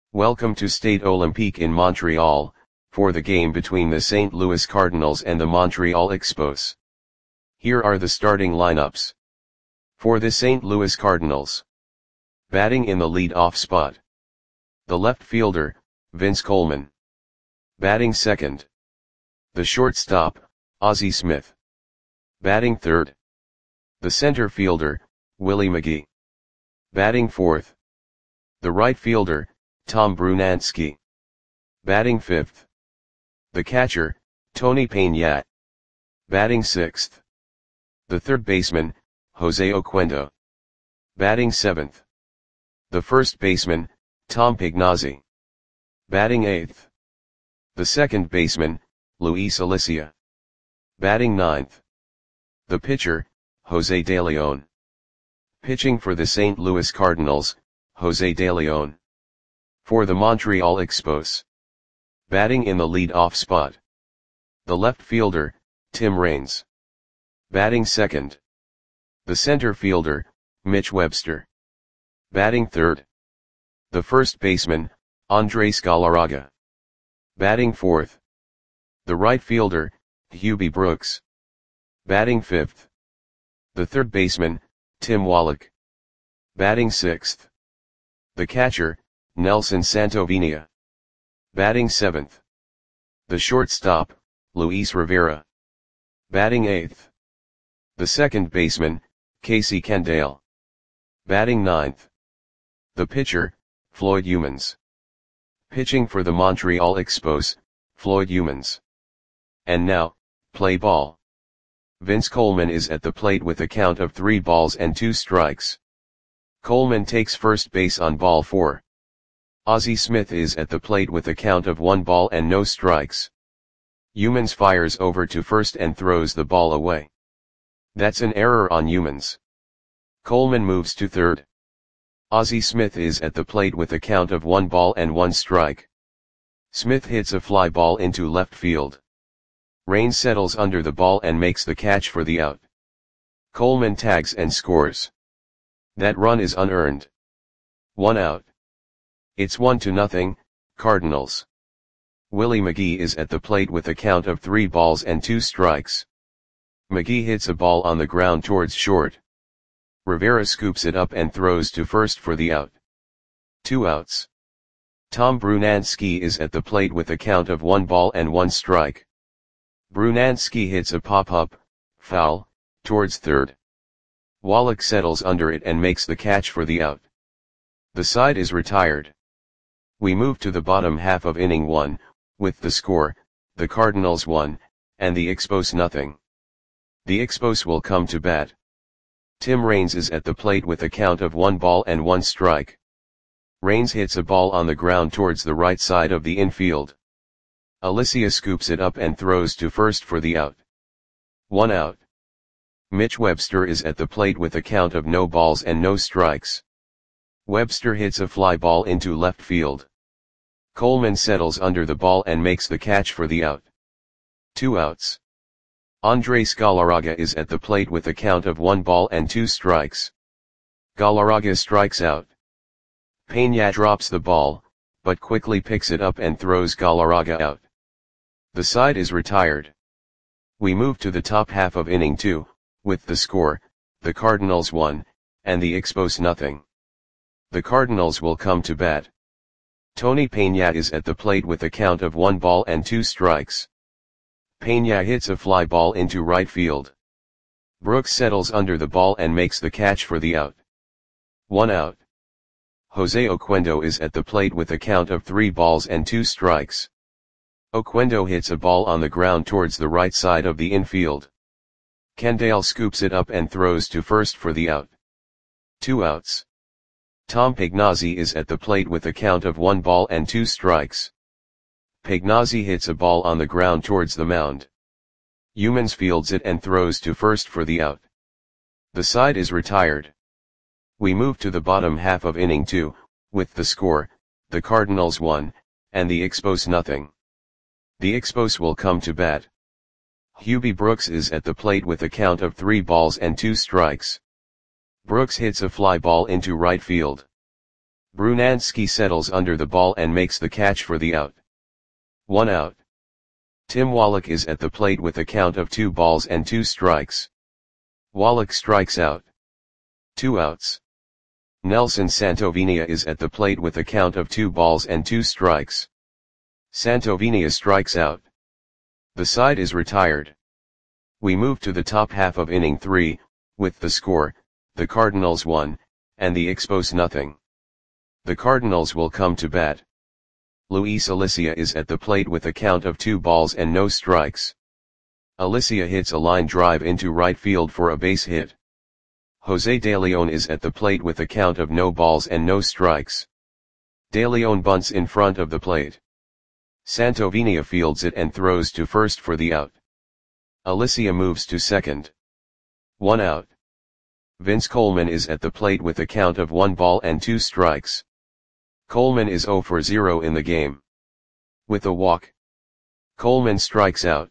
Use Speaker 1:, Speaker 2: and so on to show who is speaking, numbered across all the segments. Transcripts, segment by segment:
Speaker 1: Welcome to Stade Olympique in Montreal, for the game between the St. Louis Cardinals and the Montreal Expos. Here are the starting lineups. For the St. Louis Cardinals. Batting in the lead-off spot. The left fielder, Vince Coleman. Batting second. The shortstop, Ozzie Smith. Batting third. The center fielder, Willie McGee. Batting fourth. The right fielder, Tom Brunansky. Batting fifth. The catcher, Tony Peña. Batting sixth. The third baseman, Jose Oquendo. Batting seventh. The first baseman, Tom Pagnozzi. Batting eighth. The second baseman, Luis Alicia. Batting ninth. The pitcher, Jose De Leon. Pitching for the St. Louis Cardinals, Jose De Leon. For the Montreal Expos. Batting in the lead-off spot. The left fielder, Tim Raines. Batting second. The center fielder, Mitch Webster. Batting third. The first baseman, Andres Galarraga. Batting fourth. The right fielder, Hubie Brooks. Batting fifth. The third baseman, Tim Wallach. Batting sixth. The catcher, Nelson Santovenia. Batting seventh. The shortstop, Luis Rivera. Batting eighth. The second baseman, Casey Candaele. Batting ninth. The pitcher, Floyd Youmans. Pitching for the Montreal Expos, Floyd Youmans. And now, play ball. Vince Coleman is at the plate with a count of 3 balls and 2 strikes. Coleman takes first base on ball 4. Ozzie Smith is at the plate with a count of 1 ball and no strikes. Youmans fires over to first and throws the ball away. That's an error on Youmans. Coleman moves to third. Ozzie Smith is at the plate with a count of 1 ball and 1 strike. Smith hits a fly ball into left field. Raines settles under the ball and makes the catch for the out. Coleman tags and scores. That run is unearned. 1 out. It's 1-0, Cardinals. Willie McGee is at the plate with a count of 3 balls and 2 strikes. McGee hits a ball on the ground towards short. Rivera scoops it up and throws to first for the out. 2 outs. Tom Brunansky is at the plate with a count of 1 ball and 1 strike. Brunansky hits a pop-up, foul, towards third. Wallach settles under it and makes the catch for the out. The side is retired. We move to the bottom half of inning 1, with the score, the Cardinals 1, and the Expos nothing. The Expos will come to bat. Tim Raines is at the plate with a count of 1 ball and 1 strike. Raines hits a ball on the ground towards the right side of the infield. Alicia scoops it up and throws to first for the out. 1 out. Mitch Webster is at the plate with a count of no balls and no strikes. Webster hits a fly ball into left field. Coleman settles under the ball and makes the catch for the out. 2 outs. Andres Galarraga is at the plate with a count of 1 ball and 2 strikes. Galarraga strikes out. Peña drops the ball, but quickly picks it up and throws Galarraga out. The side is retired. We move to the top half of inning 2, with the score, the Cardinals 1, and the Expos nothing. The Cardinals will come to bat. Tony Peña is at the plate with a count of 1 ball and 2 strikes. Peña hits a fly ball into right field. Brooks settles under the ball and makes the catch for the out. 1 out. Jose Oquendo is at the plate with a count of 3 balls and 2 strikes. Oquendo hits a ball on the ground towards the right side of the infield. Candaele scoops it up and throws to first for the out. 2 outs. Tom Pagnozzi is at the plate with a count of 1 ball and 2 strikes. Pagnozzi hits a ball on the ground towards the mound. Youmans fields it and throws to first for the out. The side is retired. We move to the bottom half of inning 2, with the score, the Cardinals 1, and the Expos nothing. The Expos will come to bat. Hubie Brooks is at the plate with a count of 3 balls and 2 strikes. Brooks hits a fly ball into right field. Brunansky settles under the ball and makes the catch for the out. 1 out. Tim Wallach is at the plate with a count of 2 balls and 2 strikes. Wallach strikes out. 2 outs. Nelson Santovinia is at the plate with a count of 2 balls and 2 strikes. Santovinia strikes out. The side is retired. We move to the top half of inning 3, with the score, the Cardinals 1, and the Expos nothing. The Cardinals will come to bat. Luis Alicia is at the plate with a count of 2 balls and no strikes. Alicia hits a line drive into right field for a base hit. Jose De Leon is at the plate with a count of no balls and no strikes. De Leon bunts in front of the plate. Santovinia fields it and throws to first for the out. Alicia moves to second. 1 out. Vince Coleman is at the plate with a count of 1 ball and 2 strikes. Coleman is 0 for 0 in the game. With a walk, Coleman strikes out.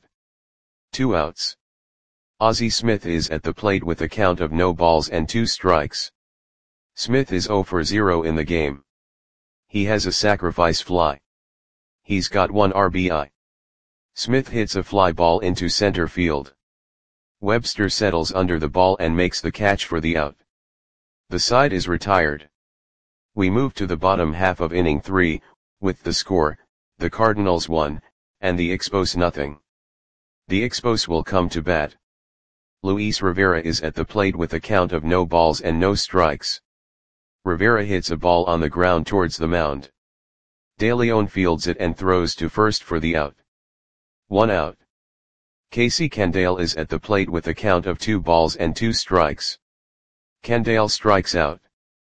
Speaker 1: 2 outs. Ozzie Smith is at the plate with a count of no balls and 2 strikes. Smith is 0 for 0 in the game. He has a sacrifice fly. He's got 1 RBI. Smith hits a fly ball into center field. Webster settles under the ball and makes the catch for the out. The side is retired. We move to the bottom half of inning 3, with the score, the Cardinals 1, and the Expos nothing. The Expos will come to bat. Luis Rivera is at the plate with a count of no balls and no strikes. Rivera hits a ball on the ground towards the mound. De Leon fields it and throws to first for the out. 1 out. Casey Candale is at the plate with a count of 2 balls and 2 strikes. Candale strikes out.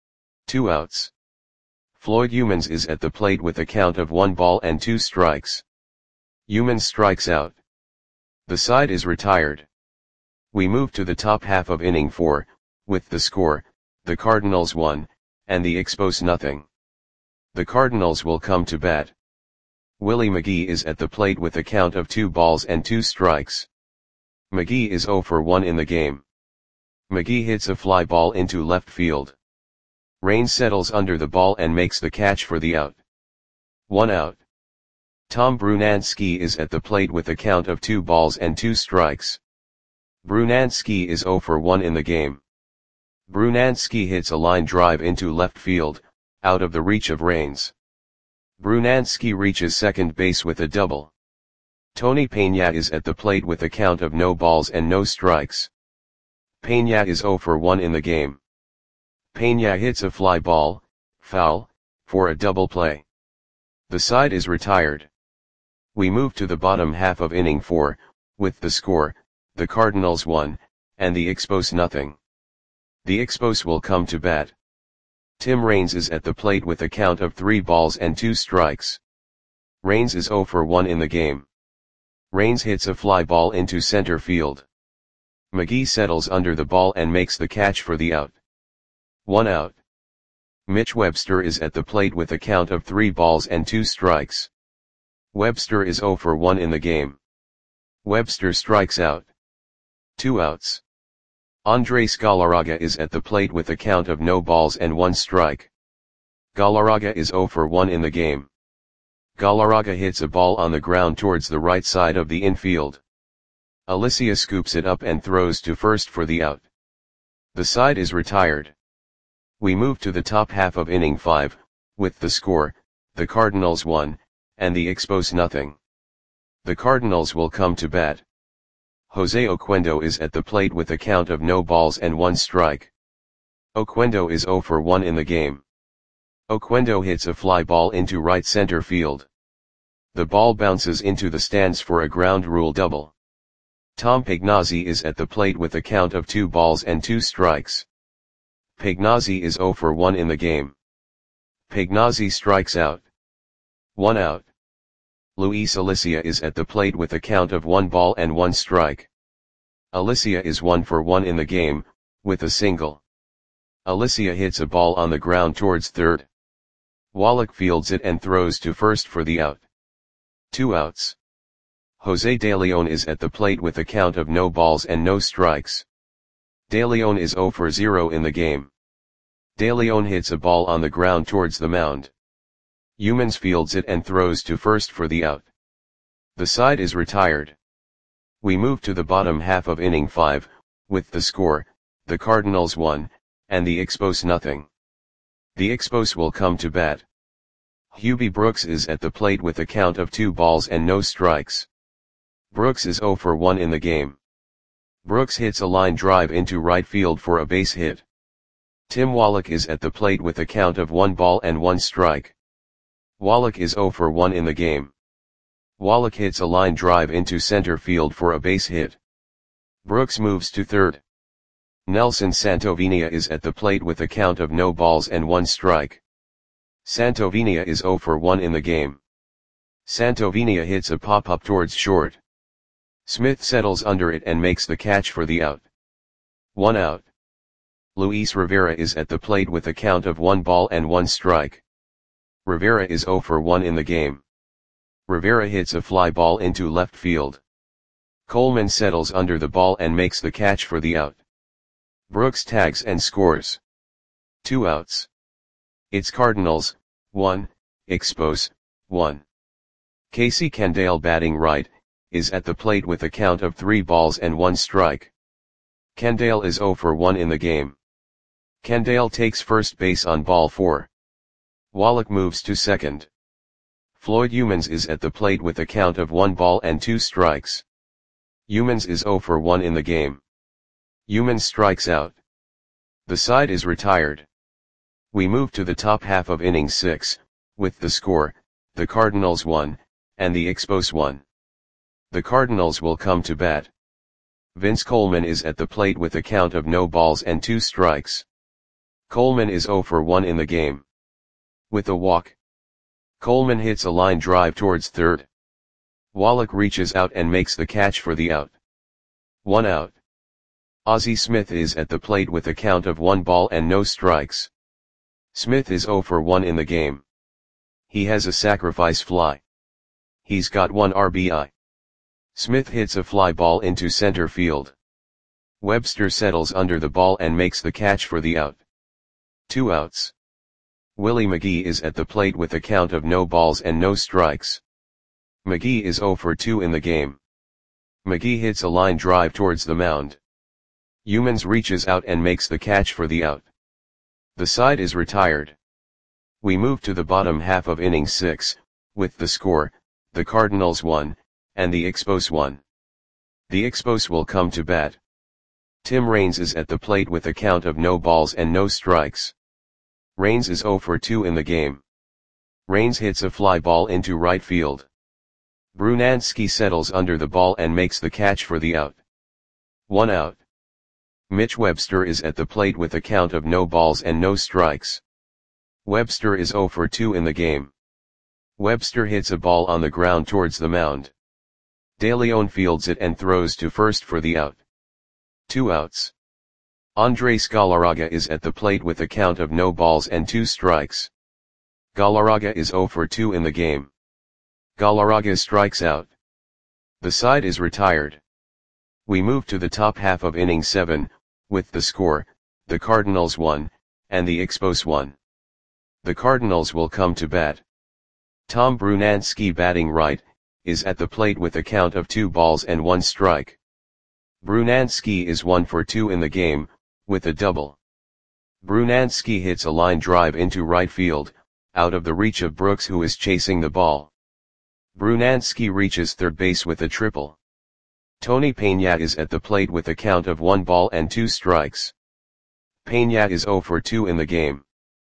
Speaker 1: 2 outs. Floyd Humans is at the plate with a count of 1 ball and 2 strikes. Humans strikes out. The side is retired. We move to the top half of inning 4, with the score, the Cardinals 1, and the Expos nothing. The Cardinals will come to bat. Willie McGee is at the plate with a count of 2 balls and 2 strikes. McGee is 0 for 1 in the game. McGee hits a fly ball into left field. Raines settles under the ball and makes the catch for the out. 1 out. Tom Brunansky is at the plate with a count of 2 balls and 2 strikes. Brunansky is 0 for 1 in the game. Brunansky hits a line drive into left field, out of the reach of Raines. Brunansky reaches second base with a double. Tony Peña is at the plate with a count of no balls and no strikes. Peña is 0 for 1 in the game. Peña hits a fly ball, foul, for a double play. The side is retired. We move to the bottom half of inning 4, with the score, the Cardinals 1, and the Expos nothing. The Expos will come to bat. Tim Raines is at the plate with a count of 3 balls and 2 strikes. Raines is 0 for 1 in the game. Raines hits a fly ball into center field. McGee settles under the ball and makes the catch for the out. 1 out. Mitch Webster is at the plate with a count of 3 balls and 2 strikes. Webster is 0 for 1 in the game. Webster strikes out. 2 outs. Andres Galarraga is at the plate with a count of no balls and 1 strike. Galarraga is 0 for 1 in the game. Galarraga hits a ball on the ground towards the right side of the infield. Alicia scoops it up and throws to first for the out. The side is retired. We move to the top half of inning 5, with the score, the Cardinals 1, and the Expos nothing. The Cardinals will come to bat. Jose Oquendo is at the plate with a count of no balls and 1 strike. Oquendo is 0 for 1 in the game. Oquendo hits a fly ball into right center field. The ball bounces into the stands for a ground rule double. Tom Pagnozzi is at the plate with a count of 2 balls and 2 strikes. Pagnozzi is 0 for 1 in the game. Pagnozzi strikes out. 1 out. Luis Alicia is at the plate with a count of 1 ball and 1 strike. Alicia is 1 for 1 in the game, with a single. Alicia hits a ball on the ground towards third. Wallach fields it and throws to first for the out. 2 outs. Jose De Leon is at the plate with a count of no balls and no strikes. De Leon is 0 for 0 in the game. De Leon hits a ball on the ground towards the mound. Youmans fields it and throws to first for the out. The side is retired. We move to the bottom half of inning 5, with the score, the Cardinals 1, and the Expos nothing. The Expos will come to bat. Hubie Brooks is at the plate with a count of 2 balls and no strikes. Brooks is 0 for 1 in the game. Brooks hits a line drive into right field for a base hit. Tim Wallach is at the plate with a count of 1 ball and 1 strike. Wallach is 0 for 1 in the game. Wallach hits a line drive into center field for a base hit. Brooks moves to third. Nelson Santovenia is at the plate with a count of no balls and 1 strike. Santovenia is 0 for 1 in the game. Santovenia hits a pop-up towards short. Smith settles under it and makes the catch for the out. 1 out. Luis Rivera is at the plate with a count of 1 ball and 1 strike. Rivera is 0 for 1 in the game. Rivera hits a fly ball into left field. Coleman settles under the ball and makes the catch for the out. Brooks tags and scores. 2 outs. It's Cardinals, 1, Expos, 1. Casey Candale batting right, is at the plate with a count of 3 balls and 1 strike. Candale is 0 for 1 in the game. Candale takes first base on ball 4. Wallach moves to second. Floyd Youmans is at the plate with a count of 1 ball and 2 strikes. Youmans is 0 for 1 in the game. Youmans strikes out. The side is retired. We move to the top half of inning 6, with the score, the Cardinals 1, and the Expos 1. The Cardinals will come to bat. Vince Coleman is at the plate with a count of no balls and 2 strikes. Coleman is 0 for 1 in the game. With a walk, Coleman hits a line drive towards third. Wallach reaches out and makes the catch for the out. 1 out. Ozzie Smith is at the plate with a count of 1 ball and no strikes. Smith is 0 for 1 in the game. He has a sacrifice fly. He's got 1 RBI. Smith hits a fly ball into center field. Webster settles under the ball and makes the catch for the out. 2 outs. Willie McGee is at the plate with a count of no balls and no strikes. McGee is 0 for 2 in the game. McGee hits a line drive towards the mound. Youmans reaches out and makes the catch for the out. The side is retired. We move to the bottom half of inning 6, with the score, the Cardinals 1, and the Expos 1. The Expos will come to bat. Tim Raines is at the plate with a count of no balls and no strikes. Raines is 0 for 2 in the game. Raines hits a fly ball into right field. Brunansky settles under the ball and makes the catch for the out. 1 out. Mitch Webster is at the plate with a count of no balls and no strikes. Webster is 0 for 2 in the game. Webster hits a ball on the ground towards the mound. De Leon fields it and throws to first for the out. 2 outs. Andres Galarraga is at the plate with a count of no balls and 2 strikes. Galarraga is 0 for 2 in the game. Galarraga strikes out. The side is retired. We move to the top half of inning 7, with the score, the Cardinals 1, and the Expos 1. The Cardinals will come to bat. Tom Brunansky batting right, is at the plate with a count of 2 balls and 1 strike. Brunansky is 1 for 2 in the game, with a double. Brunansky hits a line drive into right field, out of the reach of Brooks who is chasing the ball. Brunansky reaches third base with a triple. Tony Peña is at the plate with a count of 1 ball and 2 strikes. Peña is 0 for 2 in the game.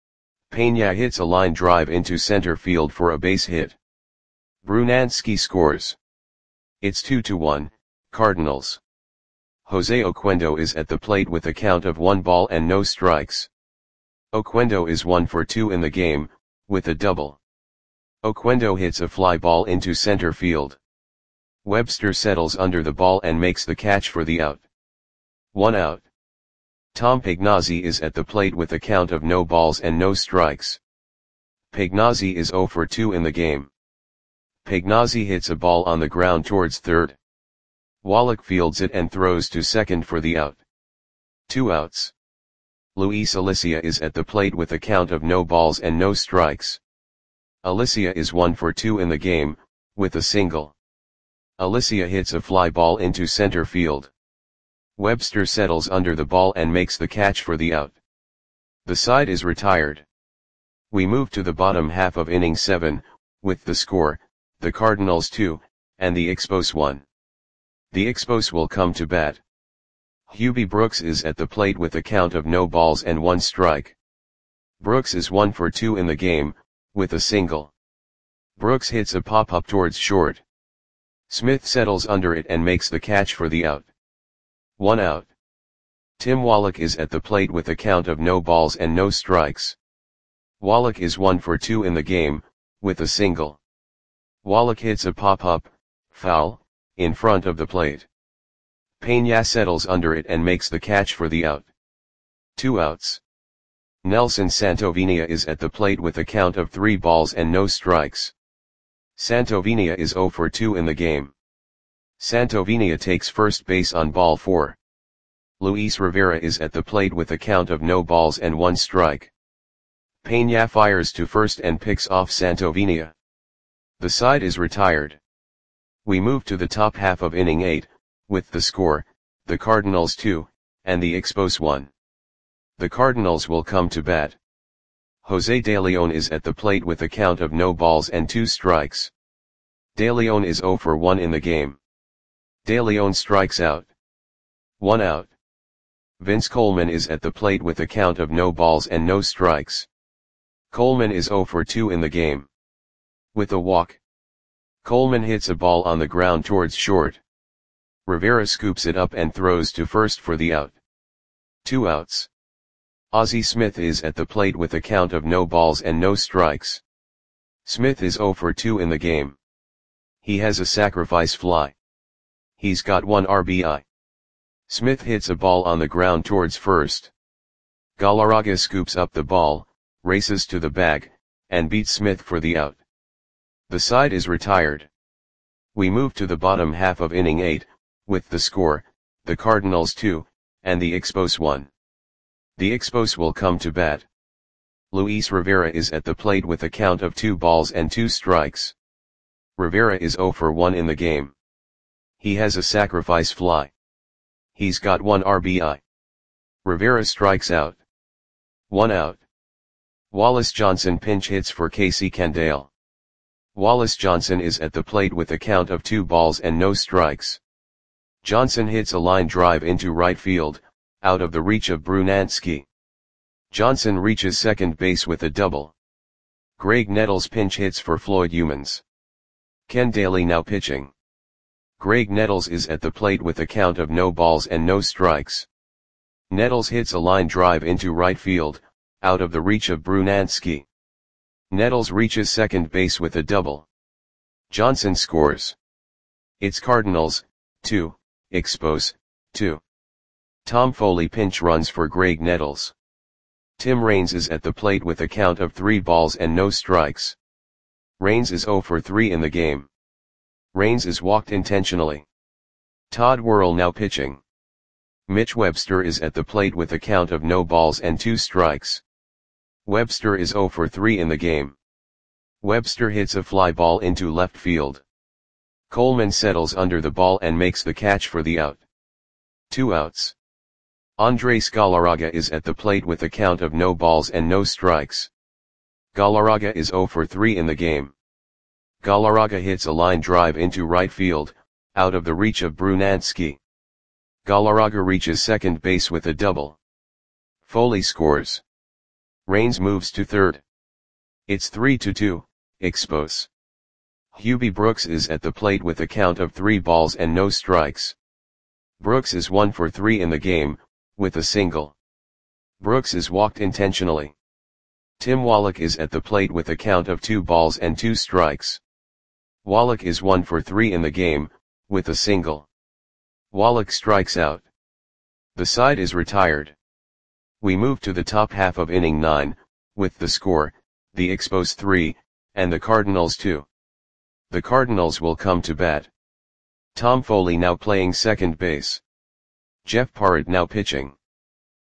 Speaker 1: Peña hits a line drive into center field for a base hit. Brunansky scores. It's 2-1, Cardinals. Jose Oquendo is at the plate with a count of 1 ball and no strikes. Oquendo is 1 for 2 in the game, with a double. Oquendo hits a fly ball into center field. Webster settles under the ball and makes the catch for the out. 1 out. Tom Pagnozzi is at the plate with a count of no balls and no strikes. Pagnozzi is 0 for 2 in the game. Pagnozzi hits a ball on the ground towards third. Wallach fields it and throws to second for the out. 2 outs. Luis Alicia is at the plate with a count of no balls and no strikes. Alicia is 1 for 2 in the game, with a single. Alicia hits a fly ball into center field. Webster settles under the ball and makes the catch for the out. The side is retired. We move to the bottom half of inning 7, with the score, the Cardinals 2, and the Expos 1. The Expos will come to bat. Hubie Brooks is at the plate with a count of no balls and 1 strike. Brooks is 1 for 2 in the game, with a single. Brooks hits a pop-up towards short. Smith settles under it and makes the catch for the out. 1 out. Tim Wallach is at the plate with a count of no balls and no strikes. Wallach is 1 for 2 in the game, with a single. Wallach hits a pop-up, foul, in front of the plate. Peña settles under it and makes the catch for the out. 2 outs. Nelson Santovenia is at the plate with a count of 3 balls and no strikes. Santovenia is 0 for 2 in the game. Santovenia takes first base on ball 4. Luis Rivera is at the plate with a count of no balls and 1 strike. Peña fires to first and picks off Santovenia. The side is retired. We move to the top half of inning 8, with the score, the Cardinals 2, and the Expos 1. The Cardinals will come to bat. Jose De Leon is at the plate with a count of no balls and 2 strikes. De Leon is 0 for 1 in the game. De Leon strikes out. 1 out. Vince Coleman is at the plate with a count of no balls and no strikes. Coleman is 0 for 2 in the game. With a walk. Coleman hits a ball on the ground towards short. Rivera scoops it up and throws to first for the out. 2 outs. Ozzie Smith is at the plate with a count of no balls and no strikes. Smith is 0 for 2 in the game. He has a sacrifice fly. He's got 1 RBI. Smith hits a ball on the ground towards first. Galarraga scoops up the ball, races to the bag, and beats Smith for the out. The side is retired. We move to the bottom half of inning 8, with the score, the Cardinals 2, and the Expos 1. The Expos will come to bat. Luis Rivera is at the plate with a count of 2 balls and 2 strikes. Rivera is 0 for 1 in the game. He has a sacrifice fly. He's got 1 RBI. Rivera strikes out. 1 out. Wallace Johnson pinch hits for Casey Candale. Wallace Johnson is at the plate with a count of 2 balls and no strikes. Johnson hits a line drive into right field, out of the reach of Brunansky. Johnson reaches second base with a double. Greg Nettles pinch hits for Floyd Humans. Ken Daly now pitching. Greg Nettles is at the plate with a count of no balls and no strikes. Nettles hits a line drive into right field, out of the reach of Brunansky. Nettles reaches second base with a double. Johnson scores. It's Cardinals, 2, Expos, 2. Tom Foley pinch runs for Greg Nettles. Tim Raines is at the plate with a count of 3 balls and no strikes. Raines is 0 for 3 in the game. Raines is walked intentionally. Todd Worrell now pitching. Mitch Webster is at the plate with a count of no balls and 2 strikes. Webster is 0 for 3 in the game. Webster hits a fly ball into left field. Coleman settles under the ball and makes the catch for the out. 2 outs. Andres Galarraga is at the plate with a count of no balls and no strikes. Galarraga is 0 for 3 in the game. Galarraga hits a line drive into right field, out of the reach of Brunansky. Galarraga reaches second base with a double. Foley scores. Raines moves to third. It's 3-2, Expos. Hubie Brooks is at the plate with a count of 3 balls and no strikes. Brooks is 1 for 3 in the game, with a single. Brooks is walked intentionally. Tim Wallach is at the plate with a count of 2 balls and 2 strikes. Wallach is 1 for 3 in the game, with a single. Wallach strikes out. The side is retired. We move to the top half of inning 9, with the score, the Expos 3, and the Cardinals 2. The Cardinals will come to bat. Tom Foley now playing second base. Jeff Parrott now pitching.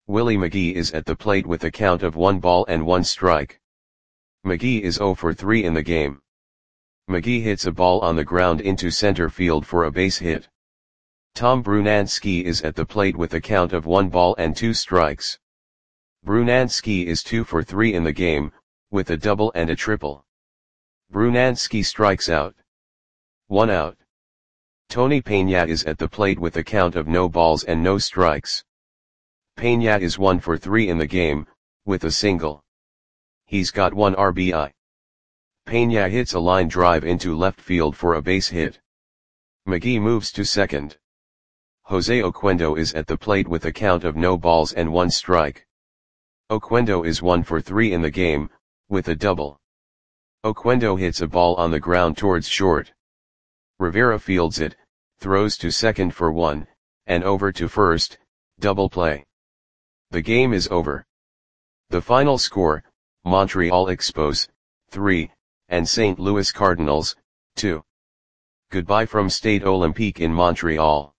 Speaker 1: Willie McGee is at the plate with a count of 1 ball and 1 strike. McGee is 0 for 3 in the game. McGee hits a ball on the ground into center field for a base hit. Tom Brunansky is at the plate with a count of 1 ball and 2 strikes. Brunansky is 2 for 3 in the game, with a double and a triple. Brunansky strikes out. 1 out. Tony Peña is at the plate with a count of no balls and no strikes. Peña is 1 for 3 in the game, with a single. He's got 1 RBI. Peña hits a line drive into left field for a base hit. McGee moves to second. Jose Oquendo is at the plate with a count of no balls and 1 strike. Oquendo is 1 for 3 in the game, with a double. Oquendo hits a ball on the ground towards short. Rivera fields it, throws to second for 1, and over to first, double play. The game is over. The final score, Montreal Expos, 3, and St. Louis Cardinals, 2. Goodbye from Stade Olympique in Montreal.